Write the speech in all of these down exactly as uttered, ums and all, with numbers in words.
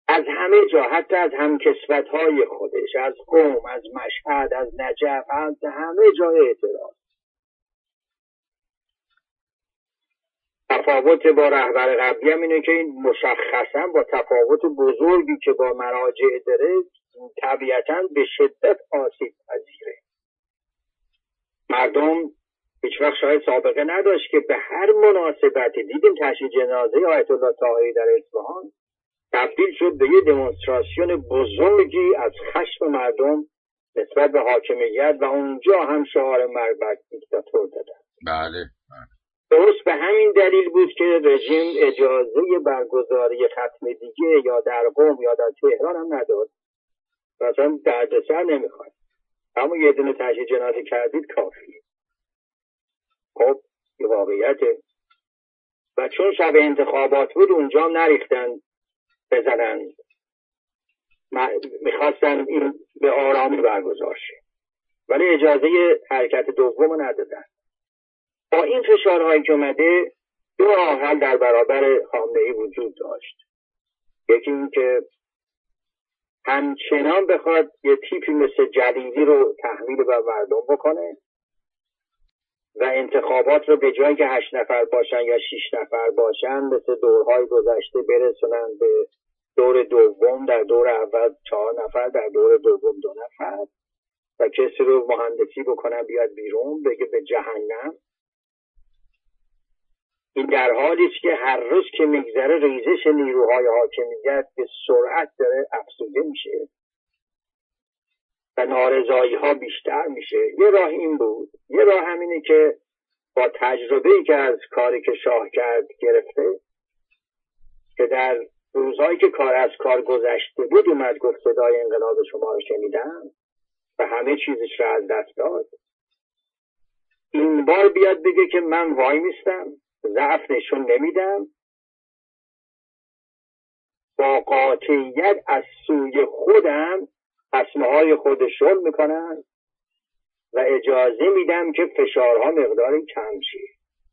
از همه جا، حتی از همکسوت‌های خودش، از قم، از مشهد، از نجف، از همه جا اعتراض. تفاوت با رهبر قبلی هم اینه که این مشخصا با تفاوت بزرگی که با مراجع داره طبیعتاً به شدت آسیب پذیره. مردم هیچ وقت شاید سابقه نداشت که به هر مناسبتی، دیدیم تشییع جنازه آیت الله طاهری در اصفهان تبدیل شد به یه دمونستراسیون بزرگی از خشم مردم نسبت به حاکمیت و اونجا هم شعار مرگ بر دیکتاتور دادن. بله. درست به همین دلیل بود که رژیم اجازه برگزاری ختم دیگه یا در قم یا در تهران هم نداد. مثلا دردسر نمیخواد، اما یه دونه تشییع جنازه کردید کافیه. خب یه واقعیته. و چون شب انتخابات بود اونجا هم نریختن بزنن، میخواستن این به آرامی برگزار شه، ولی اجازه حرکت دوم ندادن. با این فشارهایی که اومده دو راه حل در برابر خامنه‌ای وجود داشت. یکی این که همچنان بخواد یه تیپی مثل جلیلی رو تحمیل بر مردم بکنه و انتخابات رو به جایی که هشت نفر باشن یا شش نفر باشن مثل دورهای گذشته برسونن به دور دوم، در دور اول چهار نفر، در دور دوم دو نفر، و کسی رو مهندسی بکنن بیاد بیرون بگه به جهنم. این در حالی است که هر روز که میگذره ریزش نیروهای حاکمیت به سرعت داره افزوده میشه و نارضایی ها بیشتر میشه. یه راه این بود. یه راه همینه که با تجربه‌ای که از کاری که شاه کرد گرفته، که در روزهایی که کار از کار گذشته بود اومد گفت صدای انقلاب شما رو شنیدم و همه چیزش رو از دست داد، این بار بیاد بگه که من وای میستم، ضعف نشون نمیدم، با قاطعیت از سوی خودم اسمهای خودشون میکنن و اجازه میدم که فشارها مقداری کم شه.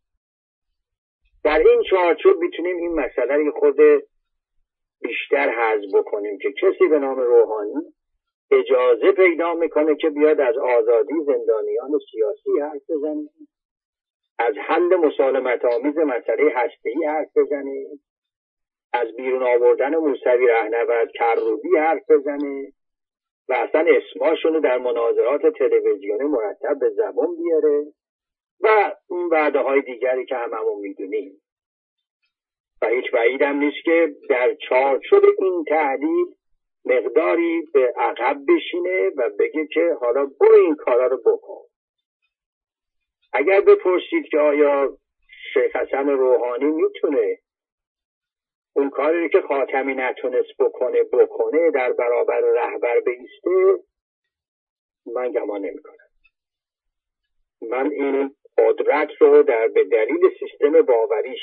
در این چارچوب میتونیم این مسئله خود بیشتر حذف بکنیم که کسی به نام روحانی اجازه پیدا میکنه که بیاد از آزادی زندانیان سیاسی حرف بزنه، از حل مسالمت آمیز مسئله هسته‌ای حرف بزنه، از بیرون آوردن موسوی رهنورد کروبی حرف بزنه و اصلا اسماشون رو در مناظرات تلویزیونی مرتب به زبان بیاره و اون وعده های دیگری که هممون میدونیم. و هیچ بعید هم نیست که در چارچوب این تحلیل مقداری به عقب بشینه و بگه که حالا برو این کارا رو بکن. اگر بپرسید که آیا شیخ حسن روحانی میتونه اون کاری که خاتمی نتونست بکنه بکنه در برابر رهبر بایسته، من گمان نمی کنم. من این قدرت رو در به دلیل سیستم باوریش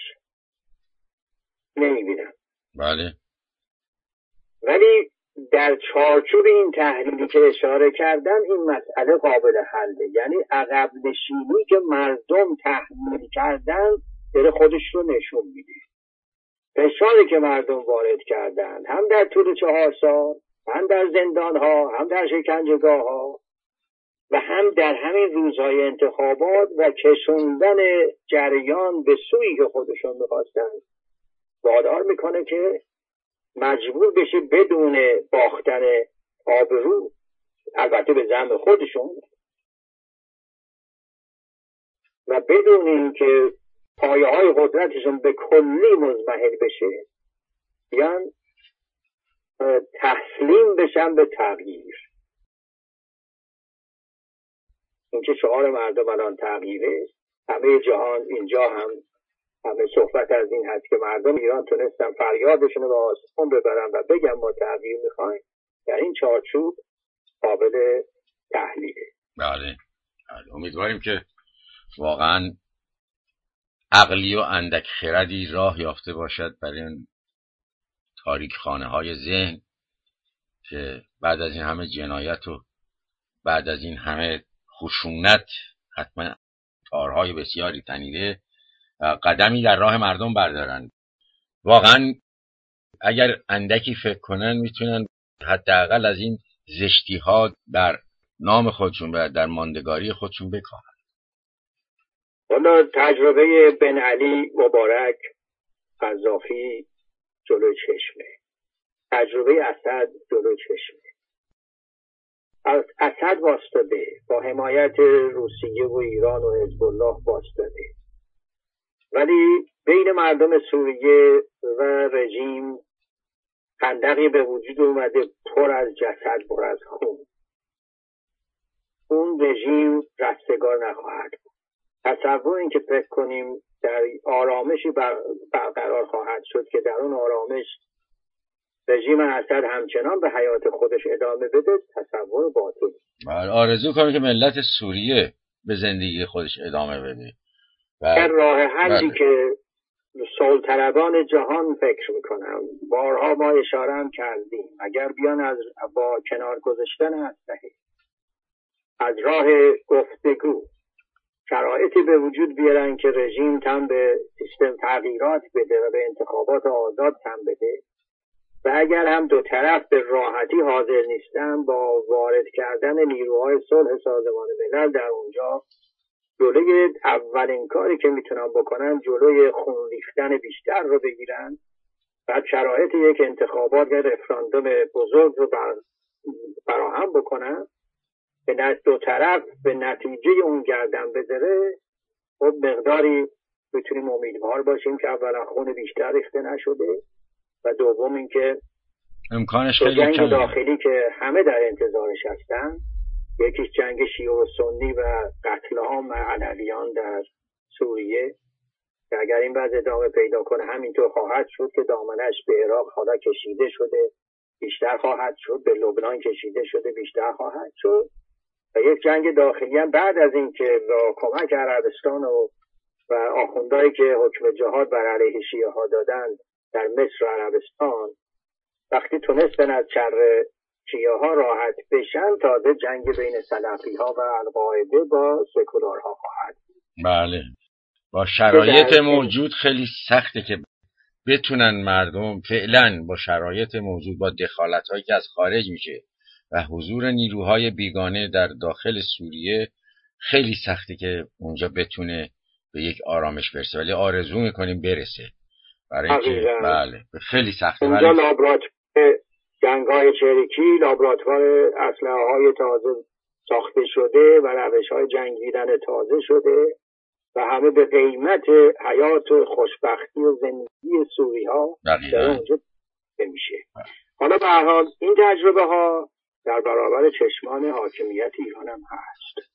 نمی بینم. بله. ولی در چارچوب این تحلیلی که اشاره کردم این مسئله قابل حله. یعنی عقب نشینی که مردم تحمیل کردن داره خودش رو نشون میده. فشاری که مردم وارد کردن هم در طول چهار سال، هم در زندان ها، هم در شکنجهگاه ها و هم در همین روزهای انتخابات و کشوندن جریان به سویی که خودشون میخواستن، وادار میکنه که مجبور بشه بدون باختن آبرو، البته به ذم خودشون و بدون اینکه پایه های قدرتشون به کلی مضمحل بشه، بیان تسلیم بشن به تغییر. این که شعار مردم الان تغییره، همه جهان اینجا هم همه صحبت از این هست که مردم ایران تونستن فریادشون رو به آسمون ببرن و بگن ما تغییر میخوایم. در این چارچوب قابل تحلیله. بله. امیدواریم که واقعا عقلی و اندک خردی راه یافته باشد برای این تاریک خانه های ذهن که بعد از این همه جنایت و بعد از این همه خشونت حتما تارهای بسیاری تنیده قدمی در راه مردم بردارند. واقعا اگر اندکی فکر کنن میتونن حداقل از این زشتی ها در نام خودشون و در ماندگاری خودشون بکاهن. حالا تجربه بن علی مبارک قذافی جلو چشمه، تجربه اسد جلو چشمه. اسد واسطاده، با حمایت روسیه و ایران و حزب الله واسطاده، ولی بین مردم سوریه و رژیم خندقی به وجود اومده پر از جسد، پر از خون. اون رژیم رستگار نخواهد بود. تصور این که فکر کنیم در آرامشی برقرار خواهد شد که در اون آرامش رژیم اسد همچنان به حیات خودش ادامه بده، تصور باطل. آرزو کنم که ملت سوریه به زندگی خودش ادامه بده. در راه حلی که صلح‌طلبان جهان فکر میکنم، بارها ما اشاره هم کردیم، اگر بیان از با کنار گذاشتن اسلحه، از راه گفتگو شرایطی به وجود بیارن که رژیم تن به سیستم تغییرات بده و به انتخابات آزاد تن بده، و اگر هم دو طرف به راحتی حاضر نیستن، با وارد کردن نیروهای صلح سازمان ملل در اونجا جلوی اولین کاری که میتونن بکنن جلوی خون ریختن بیشتر رو بگیرن، بعد شرایط یک انتخابات یا رفراندوم بزرگ رو بر فراهم بکنن، به دو طرف به نتیجه اون گردن بذاره، خب مقداری میتونیم امیدوار باشیم که اولا خون بیشتر ریخته نشده و دوم اینکه امکانش خیلی جنگ کمه. داخلی که همه در انتظارش هستن، یکیش جنگ شیعه و سنی و قتل عام علویان در سوریه که اگر این وضع ادامه پیدا کنه همینطور خواهد شد که دامنش به عراق حالا کشیده شده، بیشتر خواهد شد، به لبنان کشیده شده، بیشتر خواهد شد، و یک جنگ داخلی هم بعد از این که با کمک عربستان و و آخوندهایی که حکم جهاد بر علیه شیعه ها دادن در مصر و عربستان، وقتی تونستن از شر شیعه ها راحت بشن، تازه جنگ بین سلفی ها و القاعده با سکولارها خواهد. بله، با شرایط موجود خیلی سخته که بتونن مردم فعلا با شرایط موجود، با دخالت هایی که از خارج میشه و حضور نیروهای بیگانه در داخل سوریه، خیلی سخته که اونجا بتونه به یک آرامش برسه، ولی آرزو میکنیم برسه، برای اینکه بله خیلی سخته. اونجا ولی... لابراتوار جنگ‌های چریکی، لابراتوار اسلحه های تازه ساخته شده و روش های جنگیدن تازه شده و همه به قیمت حیات و خوشبختی و زندگی سوری ها در اونجا میشه. حالا به هر حال این تجربه ها در برابر چشمان حاکمیت ایران هم هست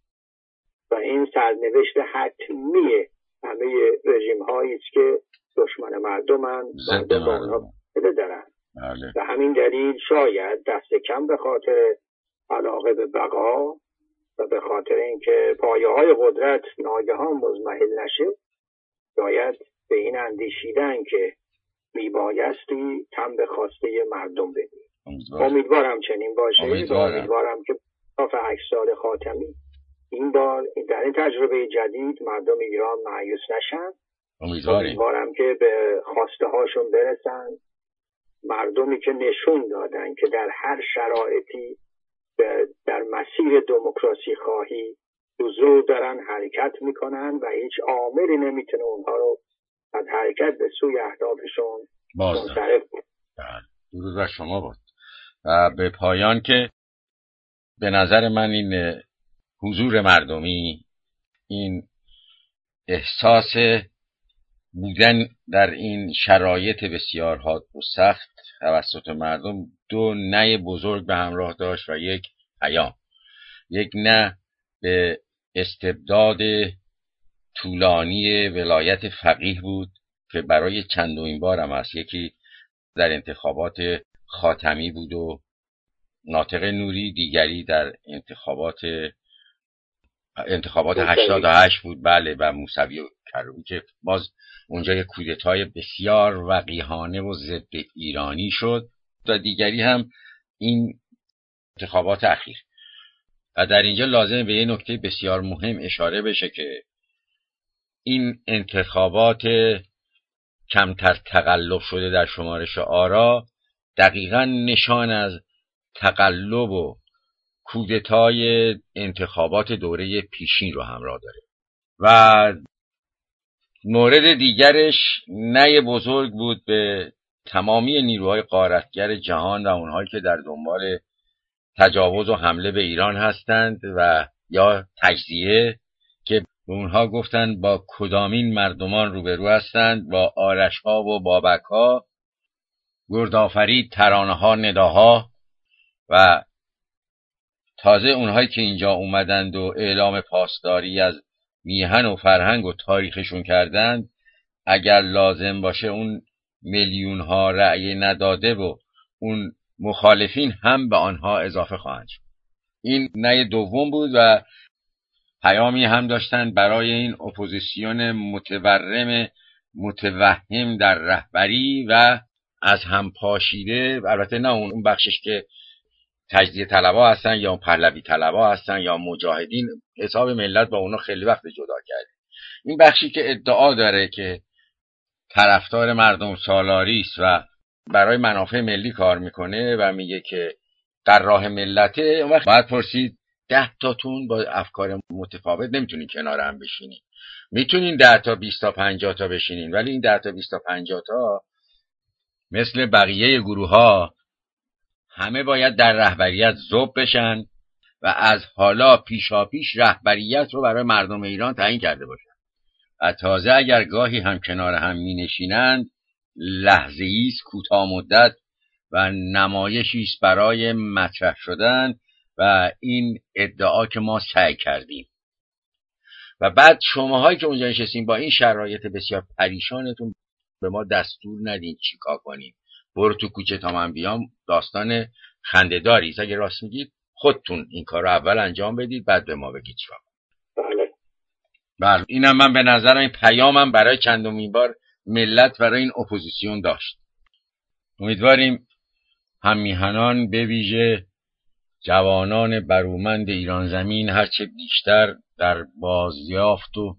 و این سرنوشت حتمی همه رژیم هایی است که دشمن مردمن، مردم با اونها بده دارن. بله. و همین دلیل شاید دست کم به خاطر علاقه به بقا و به خاطر اینکه پایه های قدرت ناگهان مزمحل نشه، شاید به این اندیشیدن که میبایستی تن به خواسته مردم بدی. امیدوارم, امیدوارم چنین باشه. امیدوارم, امیدوارم که تا هشت سال خاتمی این بار در این تجربه جدید مردم ایران مایوس نشن. امیدوارم. امیدوارم که به خواسته هاشون برسن، مردمی که نشون دادن که در هر شرایطی در مسیر دموکراسی خواهی حضور دارن، حرکت میکنن و هیچ عاملی نمیتونه اونها رو از حرکت به سوی اهدافشون منصرف کنه. درود بر شما بود. و به پایان که به نظر من این حضور مردمی، این احساس بودن در این شرایط بسیار حاد و سخت توسط مردم، دو نه بزرگ به همراه داشت و یک پیام. یک نه به استبداد طولانی ولایت فقیه بود که برای چندمین بار هم است. یکی در انتخابات خاتمی بود و ناطق نوری، دیگری در انتخابات انتخابات هشتاد و هشت بود، بله، و موسوی و کروبی که باز اونجا یک کودتای بسیار وقیحانه و ضد ایرانی شد، و دیگری هم این انتخابات اخیر. و در اینجا لازم به یه نکته بسیار مهم اشاره بشه که این انتخابات کمتر تقلب شده در شمارش آرا دقیقاً نشان از تقلب و کودتای انتخابات دوره پیشین رو همراه داره. و مورد دیگرش نهی بزرگ بود به تمامی نیروهای غارتگر جهان و اونهایی که در دنبال تجاوز و حمله به ایران هستند و یا تجزیه، که به اونها گفتن با کدامین مردمان روبرو هستند، با آرش‌ها و بابک‌ها، گردآفرید، ترانه‌ها، نداها. و تازه اونهایی که اینجا اومدند و اعلام پاسداری از میهن و فرهنگ و تاریخشون کردند، اگر لازم باشه اون میلیون ها رأی نداده و اون مخالفین هم به آنها اضافه خواهند شد. این نهی دوم بود و پیامی هم داشتند برای این اپوزیسیون متورم متوهم در رهبری و از هم پاشیده. البته نه اون بخشش که تجزیه طلبها هستن یا پهلوی طلبها هستن یا مجاهدین، حساب ملت با اونا خیلی وقت جدا کرده. این بخشی که ادعا داره که طرفدار مردم سالاری است و برای منافع ملی کار میکنه و میگه که در راه ملته، اون وقت باید پرسید ده تاتون با افکار متفاوت نمیتونین کنار هم بشینین. میتونین ده تا بیست تا پنجاه تا بشینین، ولی این ده تا بیست تا پنجاه تا مثل بقیه گروه ها همه باید در رهبریت ذوب بشن و از حالا پیشا پیش رهبریت رو برای مردم ایران تعیین کرده باشن. و تازه اگر گاهی هم کنار هم می نشینند، لحظه‌ای است، کوتاه مدت و نمایشی است برای مطرح شدن و این ادعا که ما سعی کردیم. و بعد شماهایی که اونجا نشستین با این شرایط بسیار پریشانتون به ما دستور ندین چیکار کنیم. برو تو کوچه تا من بیام داستان خنده‌داری است. اگه راست میگید خودتون این کار رو اول انجام بدید، بعد به ما بگید چیکار. بله. بله، اینم من به نظرم این پیامم برای چندمین بار ملت برای این اپوزیسیون داشت. امیدواریم هم میهنان به ویژه جوانان برومند ایران زمین هرچه بیشتر در بازیافت و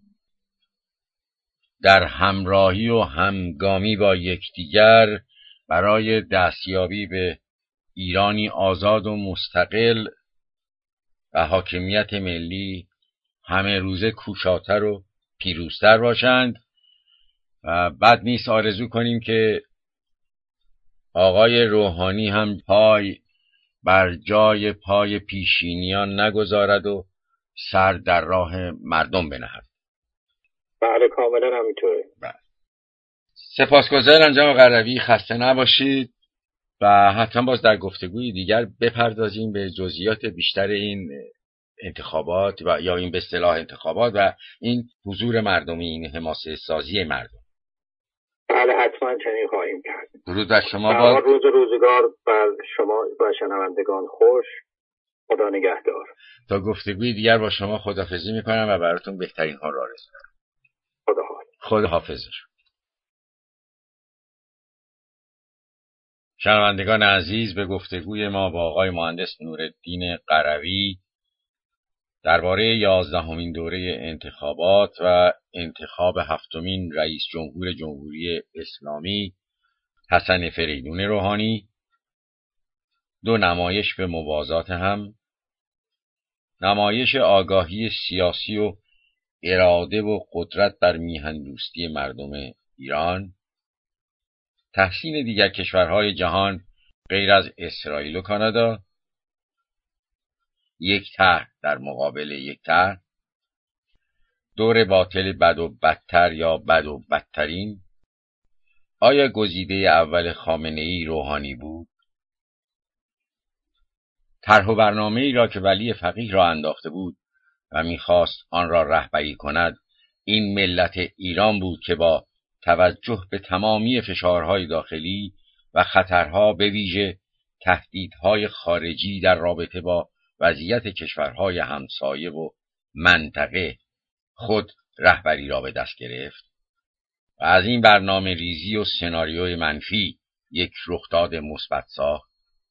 در همراهی و همگامی با یکدیگر برای دستیابی به ایرانی آزاد و مستقل و حاکمیت ملی همه روزه کوشاتر و پیروزتر باشند. و بد نیست آرزو کنیم که آقای روحانی هم پای بر جای پای پیشینیان نگذارد و سر در راه مردم بنهد. بله، کاملا همینطوره. سپاسگزارم جناب قروی، خسته نباشید و حتما باز در گفتگوی دیگر بپردازیم به جزئیات بیشتر این انتخابات و یا این به اصطلاح انتخابات و این حضور مردمی، این حماسه سازی مردم. بله، حتما چنین خواهیم کرد. درود بر شما. با روز روزگار بر شما و شنوندگان خوش. خدا نگهدار. تا گفتگوی دیگر با شما خداحافظی میکنم و براتون بهترین ها را آرزو دارم. خدا حافظ. خدا حافظش. شنوندگان عزیز، به گفتگوی ما با آقای مهندس نورالدین قروی درباره یازدهمین دوره انتخابات و انتخاب هفتمین رئیس جمهور جمهوری اسلامی حسن فریدون روحانی، دو نمایش به موازات هم، نمایش آگاهی سیاسی و اراده و قدرت بر میهن دوستی مردم ایران، تحسین دیگر کشورهای جهان غیر از اسرائیل و کانادا، یک طرح در مقابل یک طرح، دور باطل بد و بدتر یا بد و بدترین، آیا گزیده اول خامنه‌ای روحانی بود؟ طرح و برنامه‌ای را که ولی فقیه را انداخته بود و می‌خواست آن را رهبری کند، این ملت ایران بود که با توجه به تمامی فشارهای داخلی و خطرها به ویژه تهدیدهای خارجی در رابطه با وضعیت کشورهای همسایه و منطقه خود رهبری را به دست گرفت و از این برنامه ریزی و سناریوی منفی یک رخداد مثبت ساخت.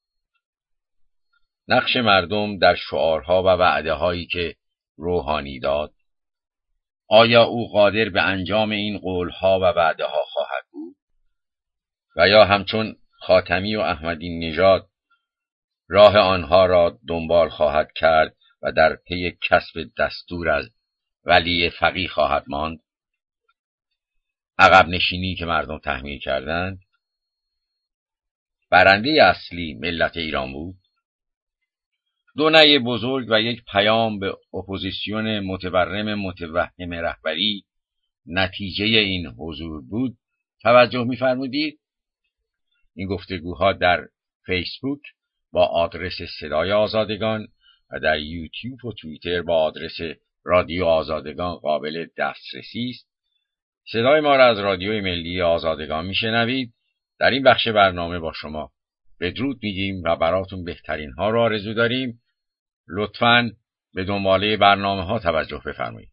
نقش مردم در شعارها و وعده‌هایی که روحانی داد، آیا او قادر به انجام این قولها و وعده ها خواهد بود؟ و یا همچون خاتمی و احمدی نژاد راه آنها را دنبال خواهد کرد و در پی کسب دستور از ولی فقیه خواهد ماند؟ عقب نشینی که مردم تحمیل کردند. برنده اصلی ملت ایران بود. دو نعی بزرگ و یک پیام به اپوزیسیون متورم متوهم رهبری نتیجه این حضور بود. توجه می‌فرمودید؟ این گفتگوها در فیسبوک با آدرس صدای آزادگان و در یوتیوب و توییتر با آدرس رادیو آزادگان قابل دسترسی است. صدای ما را از رادیوی ملی آزادگان میشنوید. در این بخش برنامه با شما بدرود میگیم و براتون بهترین ها را آرزو داریم. لطفاً به دنباله برنامه ها توجه بفرمایید.